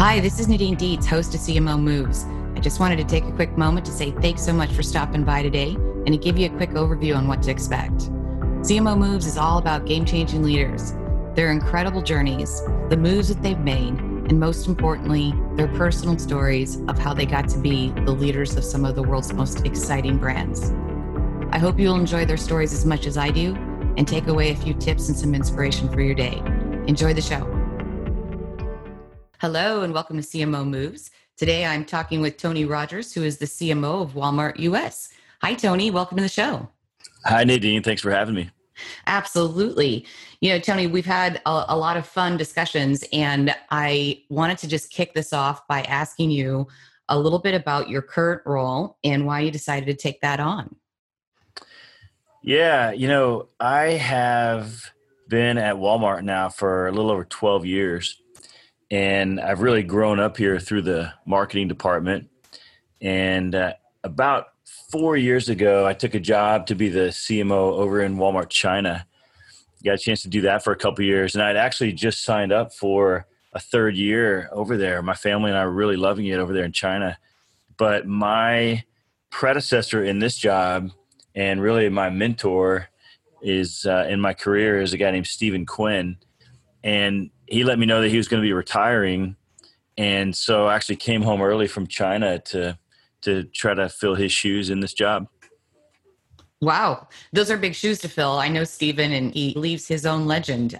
Hi, this is Nadine Dietz, host of CMO Moves. I just wanted to take a quick moment to say thanks so much for stopping by today and to give you a quick overview on what to expect. CMO Moves is all about game-changing leaders, their incredible journeys, the moves that they've made, and most importantly, their personal stories of how they got to be the leaders of some of the world's most exciting brands. I hope you'll enjoy their stories as much as I do and take away a few tips and some inspiration for your day. Enjoy the show. Hello and welcome to CMO Moves. Today I'm talking with Tony Rogers, who is the CMO of Walmart US. Hi, Tony. Welcome to the show. Hi, Nadine. Thanks for having me. Absolutely. Tony, we've had a lot of fun discussions, and I wanted to just kick this off by asking you a little bit about your current role and why you decided to take that on. Yeah, I have been at Walmart now for a little over 12 years, and I've really grown up here through the marketing department. And about 4 years ago, I took a job to be the CMO over in Walmart China. Got a chance to do that for a couple of years, and I'd actually just signed up for a third year over there. My family and I were really loving it over there in China. But my predecessor in this job, and really my mentor is in my career, is a guy named Stephen Quinn. And he let me know that he was going to be retiring. And so I actually came home early from China to try to fill his shoes in this job. Wow. Those are big shoes to fill. I know Stephen, and he leaves his own legend.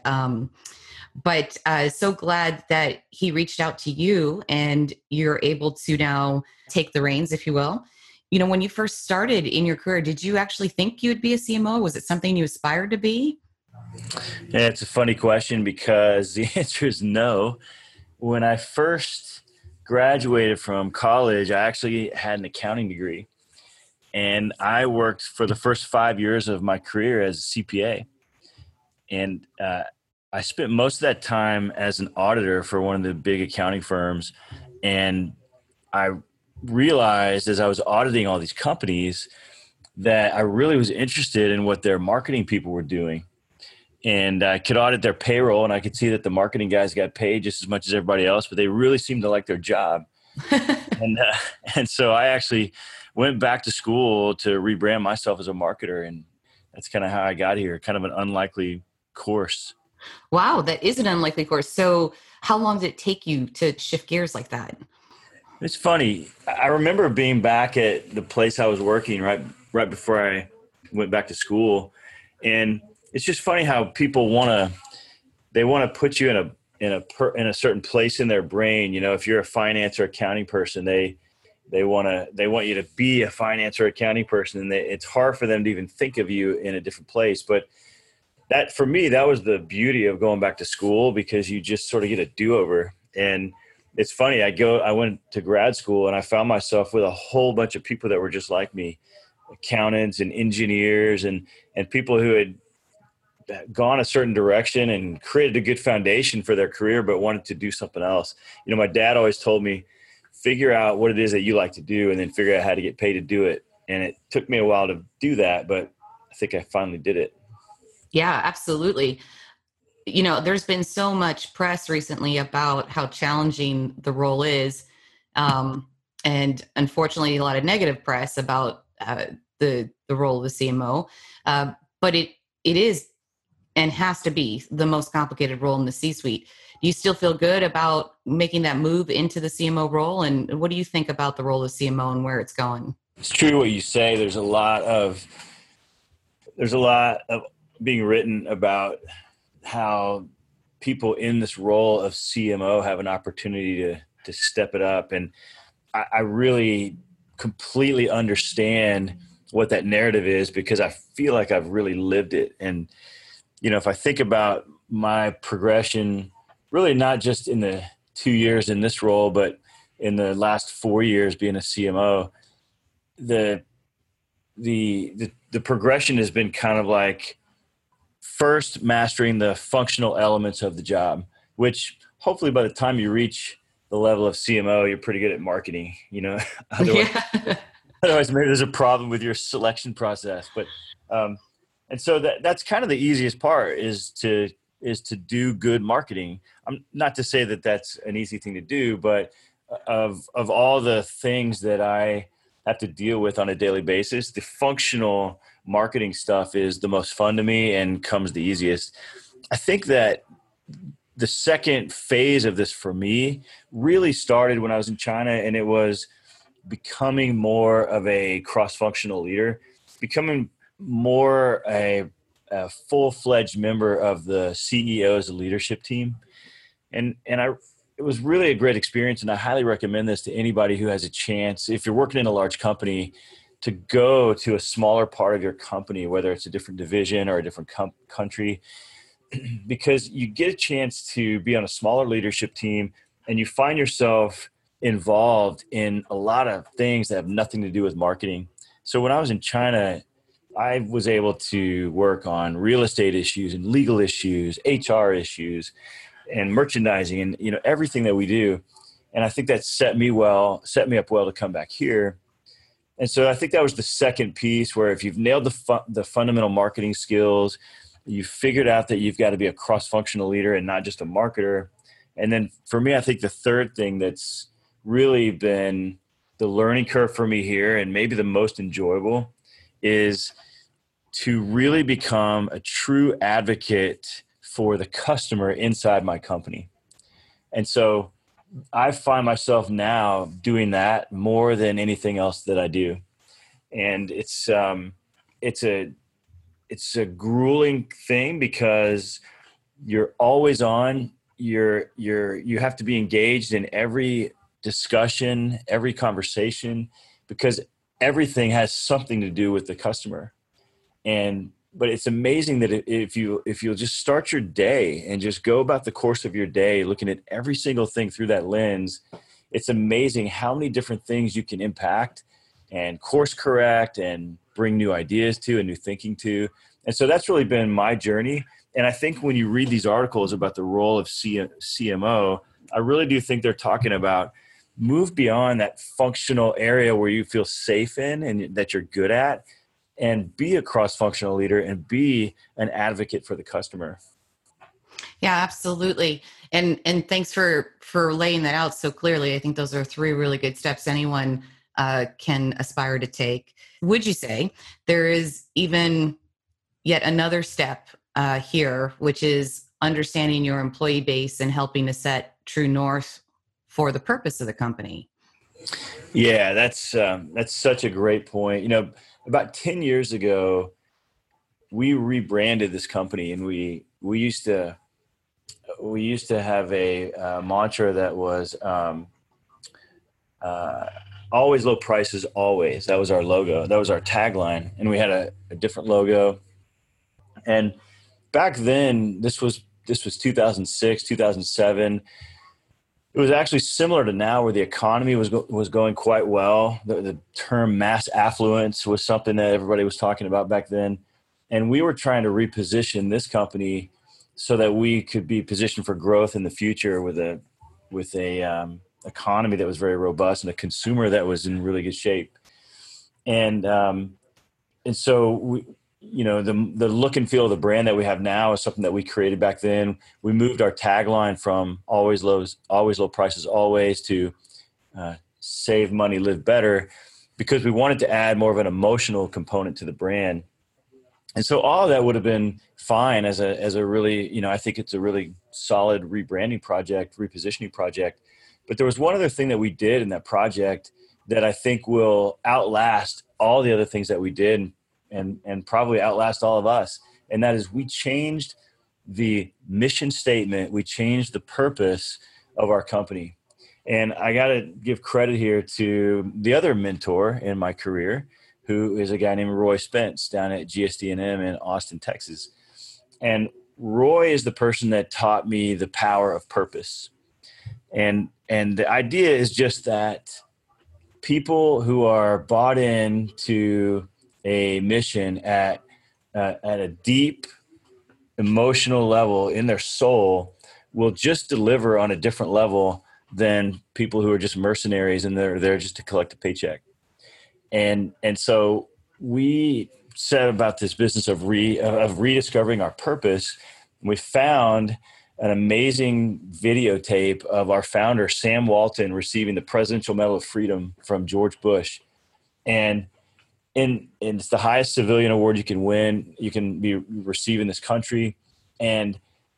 But so glad that he reached out to you and you're able to now take the reins, if you will. When you first started in your career, did you actually think you'd be a CMO? Was it something you aspired to be? Yeah, it's a funny question because the answer is no. When I first graduated from college, I actually had an accounting degree. And I worked for the first 5 years of my career as a CPA. And I spent most of that time as an auditor for one of the big accounting firms. And I realized as I was auditing all these companies that I really was interested in what their marketing people were doing. And I could audit their payroll, and I could see that the marketing guys got paid just as much as everybody else, but they really seemed to like their job. And so I actually went back to school to rebrand myself as a marketer, and that's kind of how I got here, kind of an unlikely course. Wow, that is an unlikely course. So how long did it take you to shift gears like that? It's funny. I remember being back at the place I was working right before I went back to school, and it's just funny how people want to put you in a certain place in their brain. If you're a finance or accounting person, they want you to be a finance or accounting person, and it's hard for them to even think of you in a different place. But that, for me, that was the beauty of going back to school, because you just sort of get a do-over. And it's funny, I went to grad school and I found myself with a whole bunch of people that were just like me, accountants and engineers and people who had gone a certain direction and created a good foundation for their career, but wanted to do something else. My dad always told me, figure out what it is that you like to do and then figure out how to get paid to do it. And it took me a while to do that, but I think I finally did it. Yeah, absolutely. There's been so much press recently about how challenging the role is. And unfortunately, a lot of negative press about the role of the CMO. But it is and has to be the most complicated role in the C-suite. Do you still feel good about making that move into the CMO role? And what do you think about the role of CMO and where it's going? It's true what you say. There's a lot of being written about how people in this role of CMO have an opportunity to step it up. And I really completely understand what that narrative is, because I feel like I've really lived it. And if I think about my progression, really not just in the 2 years in this role, but in the last 4 years being a CMO, the progression has been kind of like first mastering the functional elements of the job, which hopefully by the time you reach the level of CMO, you're pretty good at marketing, Otherwise maybe there's a problem with your selection process. But and so that's kind of the easiest part, is is to do good marketing. I'm not to say that that's an easy thing to do, but of all the things that I have to deal with on a daily basis, the functional marketing stuff is the most fun to me and comes the easiest. I think that the second phase of this for me really started when I was in China, and it was becoming more of a cross-functional leader, becoming more a full-fledged member of the CEO's leadership team. It was really a great experience, and I highly recommend this to anybody who has a chance, if you're working in a large company, to go to a smaller part of your company, whether it's a different division or a different country, because you get a chance to be on a smaller leadership team and you find yourself involved in a lot of things that have nothing to do with marketing. So when I was in China, I was able to work on real estate issues and legal issues, HR issues, and merchandising, and everything that we do. And I think that set me up well to come back here. And so I think that was the second piece, where if you've nailed the fundamental marketing skills, you figured out that you've got to be a cross-functional leader and not just a marketer. And then for me, I think the third thing that's really been the learning curve for me here, and maybe the most enjoyable, is to really become a true advocate for the customer inside my company. And so I find myself now doing that more than anything else that I do. And it's a grueling thing, because you're always on, you have to be engaged in every discussion, every conversation, because everything has something to do with the customer. But it's amazing that if you'll just start your day and just go about the course of your day, looking at every single thing through that lens, it's amazing how many different things you can impact and course correct and bring new ideas to and new thinking to. And so that's really been my journey. And I think when you read these articles about the role of CMO, I really do think they're talking about move beyond that functional area where you feel safe in and that you're good at, and be a cross-functional leader and be an advocate for the customer. Yeah, absolutely. And thanks for laying that out so clearly. I think those are three really good steps anyone can aspire to take. Would you say there is even yet another step here, which is understanding your employee base and helping to set true north for the purpose of the company? Yeah, that's such a great point. About 10 years ago, we rebranded this company, and we used to have a mantra that was always low prices, always. That was our logo. That was our tagline. And we had a different logo. And back then, this was 2006, 2007. It was actually similar to now, where the economy was going quite well. The term mass affluence was something that everybody was talking about back then. And we were trying to reposition this company so that we could be positioned for growth in the future with a economy that was very robust and a consumer that was in really good shape. And so the look and feel of the brand that we have now is something that we created back then. We moved our tagline from always low prices, always, to save money, live better, because we wanted to add more of an emotional component to the brand. And so all of that would have been fine as a really, I think it's a really solid rebranding project, repositioning project. But there was one other thing that we did in that project that I think will outlast all the other things that we did, and probably outlast all of us. And that is, we changed the mission statement. We changed the purpose of our company. And I got to give credit here to the other mentor in my career, who is a guy named Roy Spence down at GSD&M in Austin, Texas. And Roy is the person that taught me the power of purpose. And the idea is just that people who are bought in to a mission at a deep emotional level in their soul will just deliver on a different level than people who are just mercenaries and they're there just to collect a paycheck. And so we set about this business of rediscovering our purpose. And we found an amazing videotape of our founder, Sam Walton, receiving the Presidential Medal of Freedom from George Bush. And it's the highest civilian award you can win. You can be received in this country. And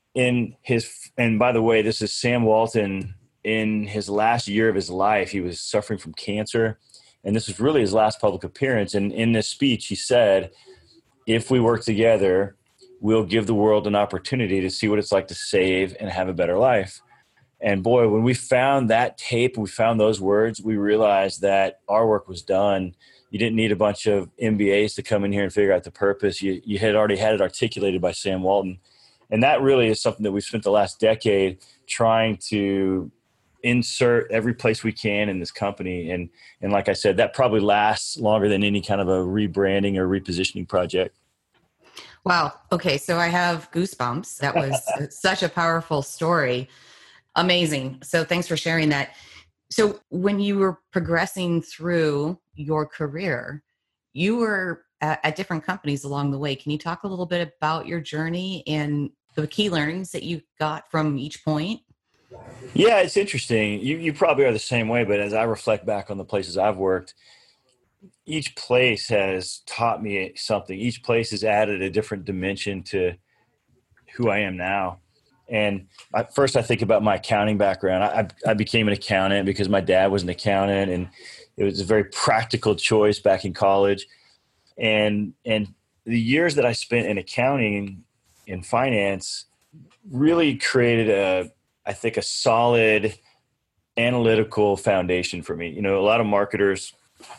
by the way, this is Sam Walton in his last year of his life. He was suffering from cancer. And this was really his last public appearance. And in this speech, he said, if we work together, we'll give the world an opportunity to see what it's like to save and have a better life. And boy, when we found that tape, we found those words, we realized that our work was done. You didn't need a bunch of MBAs to come in here and figure out the purpose. You had already had it articulated by Sam Walton. And that really is something that we've spent the last decade trying to insert every place we can in this company. And like I said, that probably lasts longer than any kind of a rebranding or repositioning project. Wow. Okay. So I have goosebumps. That was such a powerful story. Amazing. So thanks for sharing that. So when you were progressing through your career, you were at different companies along the way. Can you talk a little bit about your journey and the key learnings that you got from each point? Yeah, it's interesting. You probably are the same way, but as I reflect back on the places I've worked, each place has taught me something. Each place has added a different dimension to who I am now. And first I think about my accounting background. I became an accountant because my dad was an accountant, and it was a very practical choice back in college. And the years that I spent in accounting and finance really created I think a solid analytical foundation for me. A lot of marketers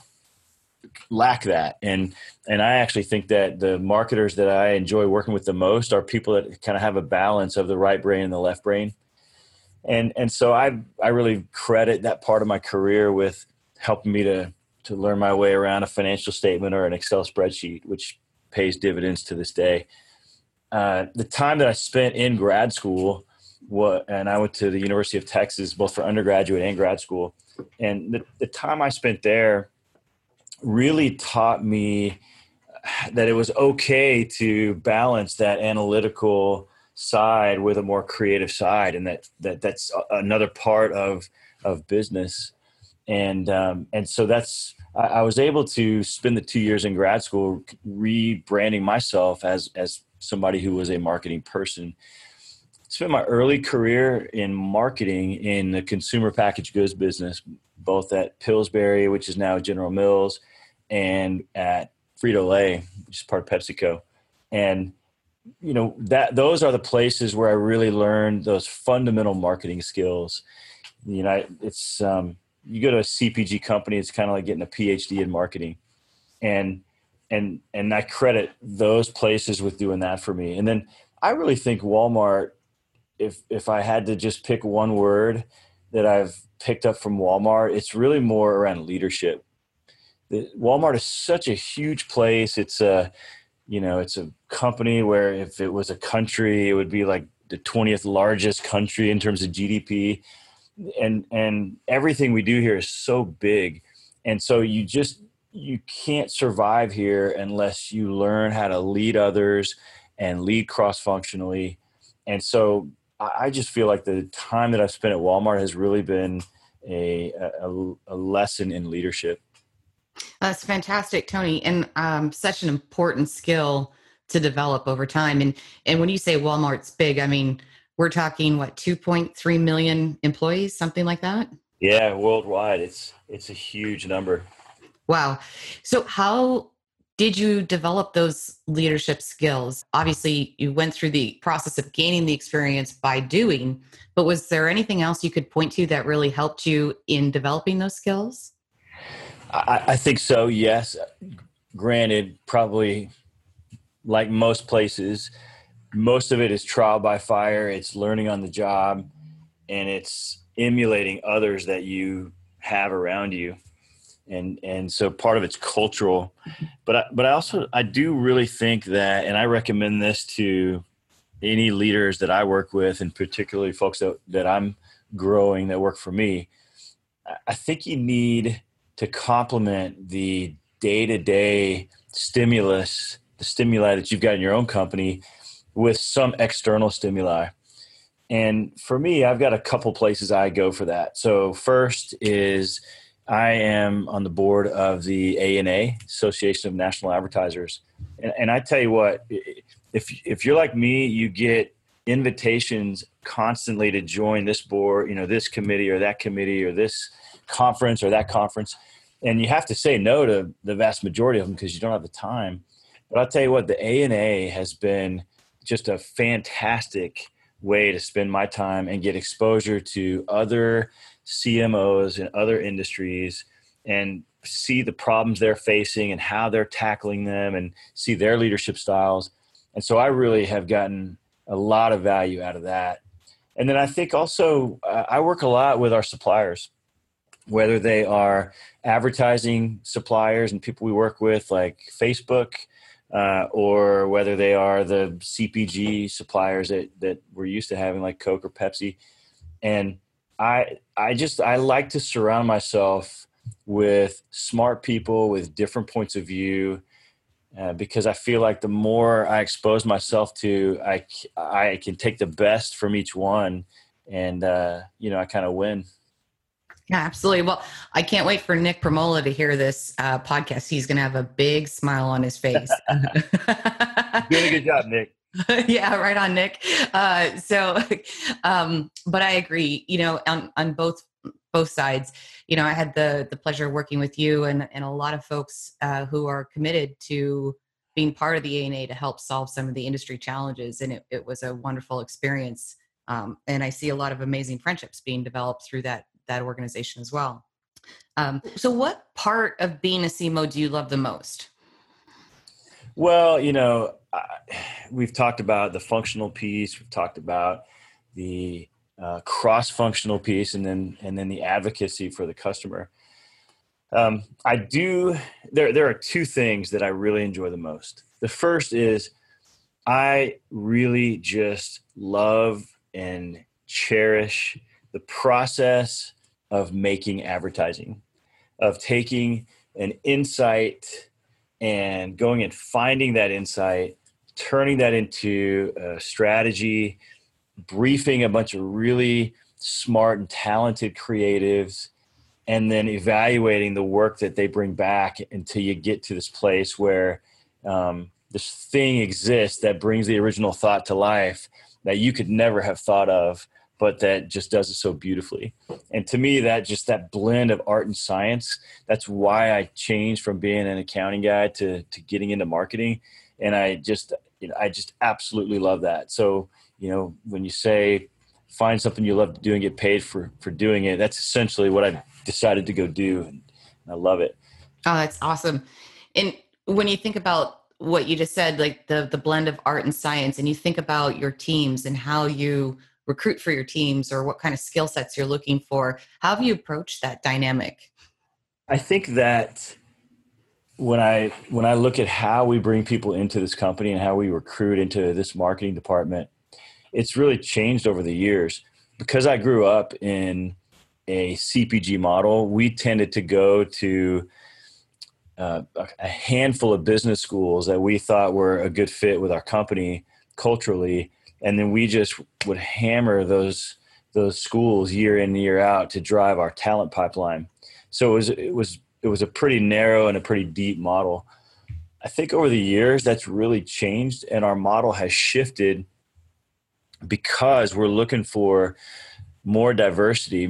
lack that. And I actually think that the marketers that I enjoy working with the most are people that kind of have a balance of the right brain and the left brain. And so I really credit that part of my career with helping me to learn my way around a financial statement or an Excel spreadsheet, which pays dividends to this day. The time that I spent in grad school, and I went to the University of Texas, both for undergraduate and grad school. And the time I spent there really taught me that it was okay to balance that analytical side with a more creative side. And that's another part of business. And so I was able to spend the 2 years in grad school rebranding myself as somebody who was a marketing person. Spent my early career in marketing in the consumer packaged goods business, both at Pillsbury, which is now General Mills, and at Frito-Lay, which is part of PepsiCo. And, those are the places where I really learned those fundamental marketing skills. It's, you go to a CPG company, it's kind of like getting a PhD in marketing. And I credit those places with doing that for me. And then I really think Walmart, if I had to just pick one word that I've picked up from Walmart, it's really more around leadership. Walmart is such a huge place. It's a company where if it was a country, it would be like the 20th largest country in terms of GDP. And everything we do here is so big. And so you can't survive here unless you learn how to lead others and lead cross-functionally. And so I just feel like the time that I've spent at Walmart has really been a lesson in leadership. That's fantastic, Tony, and such an important skill to develop over time. And when you say Walmart's big, I mean, we're talking, 2.3 million employees, something like that? Yeah, worldwide. It's a huge number. Wow. So how did you develop those leadership skills? Obviously, you went through the process of gaining the experience by doing, but was there anything else you could point to that really helped you in developing those skills? I think so, yes. Granted, probably like most places, most of it is trial by fire. It's learning on the job, and it's emulating others that you have around you. And so part of it's cultural, but I do really think that, and I recommend this to any leaders that I work with, and particularly folks that I'm growing that work for me. I think you need to complement the day-to-day stimuli that you've got in your own company with some external stimuli. And for me, I've got a couple places I go for that. So first is I am on the board of the ANA, Association of National Advertisers. And I tell you what, if you're like me, you get invitations constantly to join this board, this committee or that committee or this conference or that conference. And you have to say no to the vast majority of them because you don't have the time. But I'll tell you what, the ANA has been just a fantastic way to spend my time and get exposure to other CMOs and other industries and see the problems they're facing and how they're tackling them and see their leadership styles. And so I really have gotten a lot of value out of that. And then I think also I work a lot with our suppliers, whether they are advertising suppliers and people we work with like Facebook, or whether they are the CPG suppliers that we're used to having like Coke or Pepsi. And I like to surround myself with smart people with different points of view, because I feel like the more I expose myself to, I can take the best from each one and, I kind of win. Yeah, absolutely. Well, I can't wait for Nick Primola to hear this podcast. He's going to have a big smile on his face. Doing a good job, Nick. Yeah, right on, Nick. But I agree, on both sides. I had the pleasure of working with you and a lot of folks who are committed to being part of the ANA to help solve some of the industry challenges. And it was a wonderful experience. And I see a lot of amazing friendships being developed through that organization as well. So what part of being a CMO do you love the most? Well, we've talked about the functional piece. We've talked about the cross-functional piece, and then the advocacy for the customer. There are two things that I really enjoy the most. The first is I really just love and cherish the process of making advertising, of taking an insight and going and finding that insight, turning that into a strategy, briefing a bunch of really smart and talented creatives, and then evaluating the work that they bring back until you get to this place where this thing exists that brings the original thought to life that you could never have thought of, but that just does it so beautifully. And to me, that blend of art and science, that's why I changed from being an accounting guy to getting into marketing. And I just absolutely love that. So, when you say find something you love to do and get paid for doing it, that's essentially what I've decided to go do. And I love it. Oh, that's awesome. And when you think about what you just said, like the blend of art and science, and you think about your teams and how you recruit for your teams or what kind of skill sets you're looking for, how have you approached that dynamic? I think that when I look at how we bring people into this company and how we recruit into this marketing department, it's really changed over the years. Because I grew up in a CPG model, we tended to go to a handful of business schools that we thought were a good fit with our company culturally. And then we just would hammer those schools year in, year out to drive our talent pipeline. So it was a pretty narrow and a pretty deep model. I think over the years that's really changed, and our model has shifted because we're looking for more diversity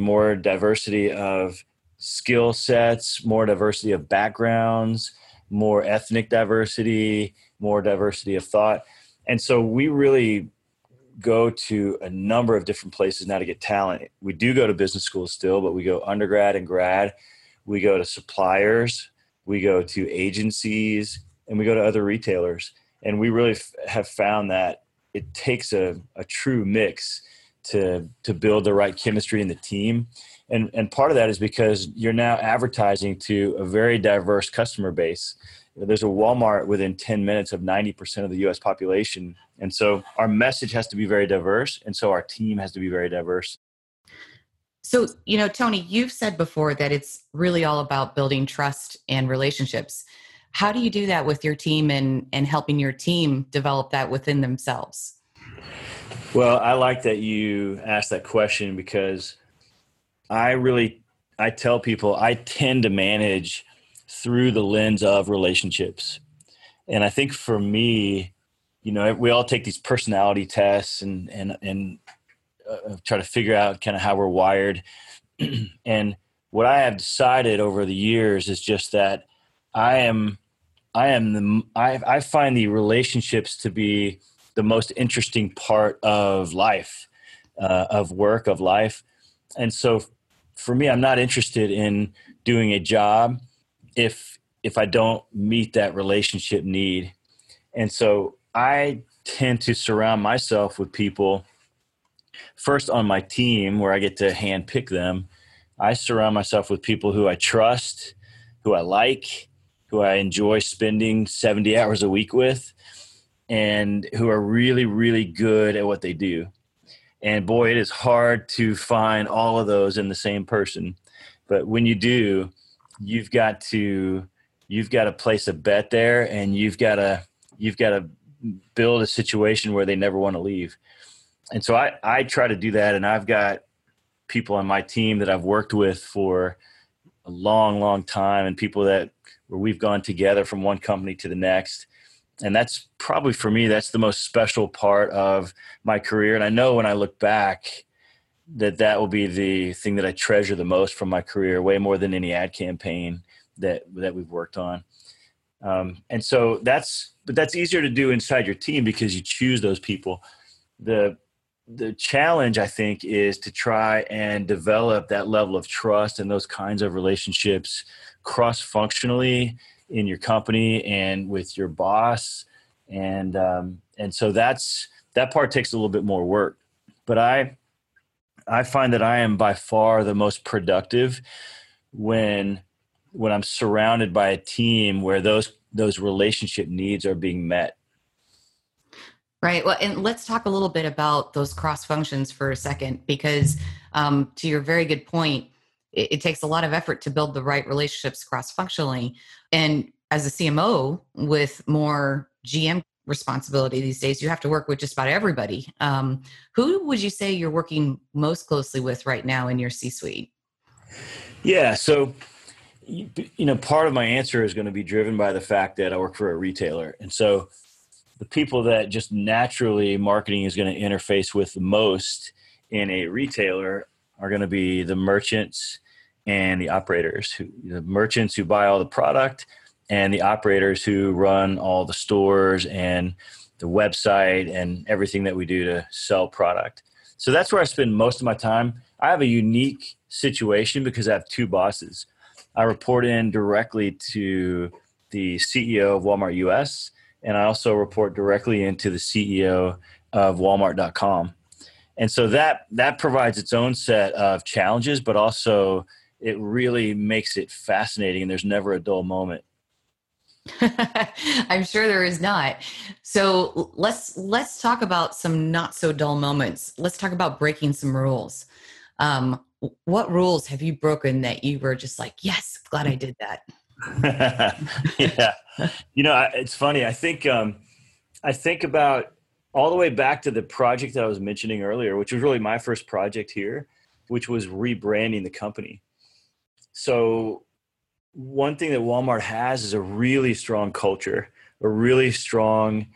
of skill sets, more diversity of backgrounds, more ethnic diversity, more diversity of thought. And so we really go to a number of different places now to get talent. We do go to business schools still, but we go undergrad and grad. We go to suppliers, we go to agencies, and we go to other retailers. And we really have found that it takes a true mix to build the right chemistry in the team. And part of that is because you're now advertising to a very diverse customer base. There's a Walmart within 10 minutes of 90% of the U.S. population. And so our message has to be very diverse. And so our team has to be very diverse. So, Tony, you've said before that it's really all about building trust and relationships. How do you do that with your team and helping your team develop that within themselves? Well, I like that you asked that question because I tell people I tend to manage through the lens of relationships. And I think for me, we all take these personality tests and try to figure out kind of how we're wired. And what I have decided over the years is just that I am I find the relationships to be the most interesting part of life, of work, of life. And so for me, I'm not interested in doing a job if I don't meet that relationship need. And so I tend to surround myself with people first on my team where I get to hand pick them. I surround myself with people who I trust, who I like, who I enjoy spending 70 hours a week with, and who are really, really good at what they do. And boy, it is hard to find all of those in the same person. But when you do, you've got to place a bet there, and you've got to build a situation where they never want to leave. And so I try to do that. And I've got people on my team that I've worked with for a long, long time, and people where we've gone together from one company to the next. And that's probably, for me, that's the most special part of my career. And I know when I look back that will be the thing that I treasure the most from my career, way more than any ad campaign that we've worked on. And so that's easier to do inside your team because you choose those people. The challenge, I think, is to try and develop that level of trust and those kinds of relationships cross-functionally in your company and with your boss. And so that part takes a little bit more work. But I find that I am by far the most productive when I'm surrounded by a team where those relationship needs are being met. Right. Well, and let's talk a little bit about those cross functions for a second, because to your very good point, it takes a lot of effort to build the right relationships cross functionally. And as a CMO with more GM responsibility these days, you have to work with just about everybody. Who would you say you're working most closely with right now in your C-suite? Yeah. So, part of my answer is going to be driven by the fact that I work for a retailer. And so the people that just naturally marketing is going to interface with the most in a retailer are going to be the merchants and the operators, the merchants who buy all the product and the operators who run all the stores and the website and everything that we do to sell product. So that's where I spend most of my time. I have a unique situation because I have two bosses. I report in directly to the CEO of Walmart US, and I also report directly into the CEO of Walmart.com. And so that provides its own set of challenges, but also it really makes it fascinating, and there's never a dull moment. I'm sure there is not. So let's talk about some not so dull moments. Let's talk about breaking some rules. What rules have you broken that you were just like, yes, glad I did that? Yeah. It's funny. I think about all the way back to the project that I was mentioning earlier, which was really my first project here, which was rebranding the company. So one thing that Walmart has is a really strong culture, a really strong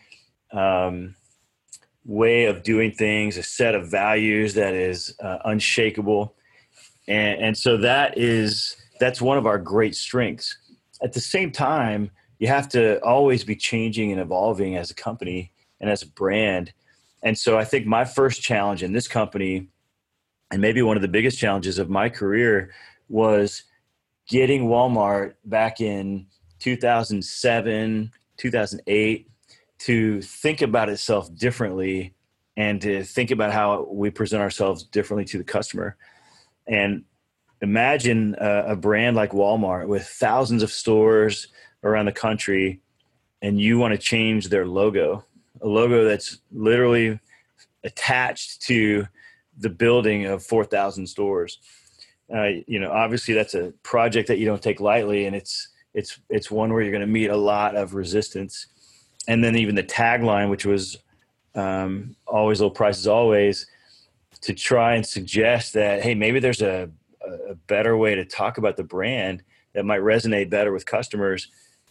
way of doing things, a set of values that is unshakable. And so that's one of our great strengths. At the same time, you have to always be changing and evolving as a company and as a brand. And so I think my first challenge in this company, and maybe one of the biggest challenges of my career, was getting Walmart back in 2007, 2008 to think about itself differently and to think about how we present ourselves differently to the customer. And imagine a brand like Walmart with thousands of stores around the country, and you want to change their logo, a logo that's literally attached to the building of 4,000 stores. Obviously that's a project that you don't take lightly, and it's one where you're going to meet a lot of resistance. And then even the tagline, which was always low prices always, to try and suggest that, hey, maybe there's a better way to talk about the brand that might resonate better with customers.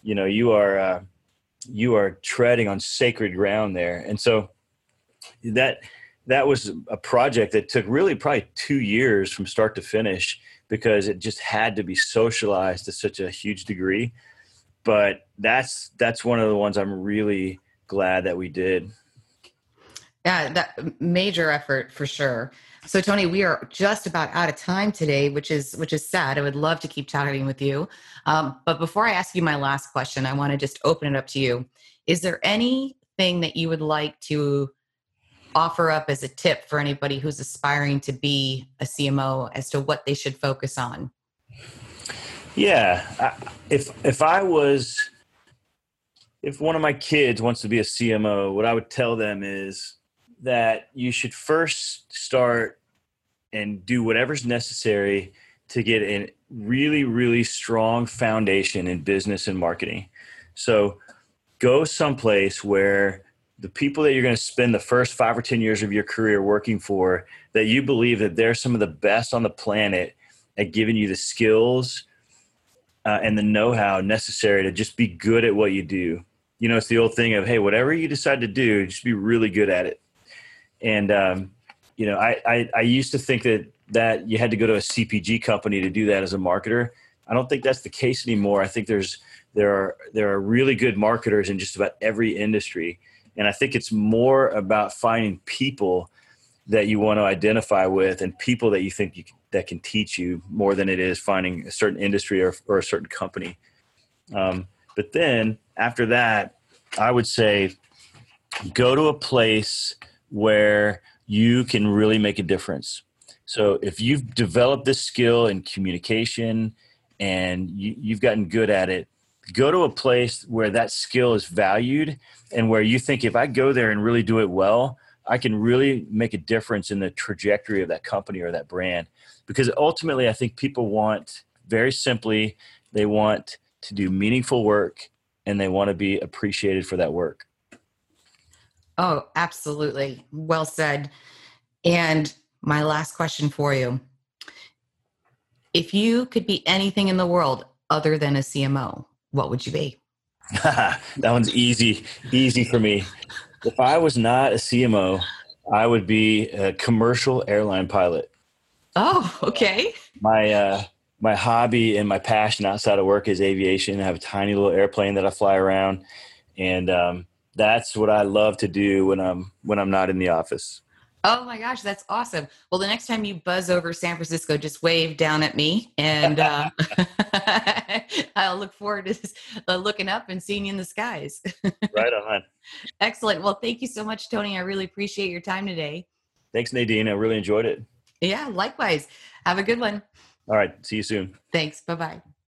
You are treading on sacred ground there. And so that was a project that took really probably 2 years from start to finish, because it just had to be socialized to such a huge degree. But that's one of the ones I'm really glad that we did. Yeah, that major effort for sure. So Tony, we are just about out of time today, which is sad. I would love to keep chatting with you. But before I ask you my last question, I want to just open it up to you. Is there anything that you would like to offer up as a tip for anybody who's aspiring to be a CMO as to what they should focus on? Yeah. If one of my kids wants to be a CMO, what I would tell them is that you should first start and do whatever's necessary to get a really, really strong foundation in business and marketing. So go someplace where the people that you're going to spend the first 5 or 10 years of your career working for, that you believe that they're some of the best on the planet at giving you the skills and the know-how necessary to just be good at what you do. It's the old thing of, hey, whatever you decide to do, just be really good at it. And, I used to think that you had to go to a CPG company to do that as a marketer. I don't think that's the case anymore. I think there are really good marketers in just about every industry. And I think it's more about finding people that you want to identify with and people that you think that can teach you, more than it is finding a certain industry or a certain company. But then after that, I would say go to a place where you can really make a difference. So if you've developed this skill in communication and you've gotten good at it, go to a place where that skill is valued and where you think, if I go there and really do it well, I can really make a difference in the trajectory of that company or that brand. Because ultimately, I think people want, very simply, they want to do meaningful work and they want to be appreciated for that work. Oh, absolutely. Well said. And my last question for you. If you could be anything in the world other than a CMO, what would you be? That one's easy for me. If I was not a CMO, I would be a commercial airline pilot. Oh, okay. My hobby and my passion outside of work is aviation. I have a tiny little airplane that I fly around, and that's what I love to do when I'm not in the office. Oh my gosh, that's awesome. Well, the next time you buzz over San Francisco, just wave down at me, and I'll look forward to looking up and seeing you in the skies. Right on. Excellent. Well, thank you so much, Tony. I really appreciate your time today. Thanks, Nadine. I really enjoyed it. Yeah, likewise. Have a good one. All right. See you soon. Thanks. Bye-bye.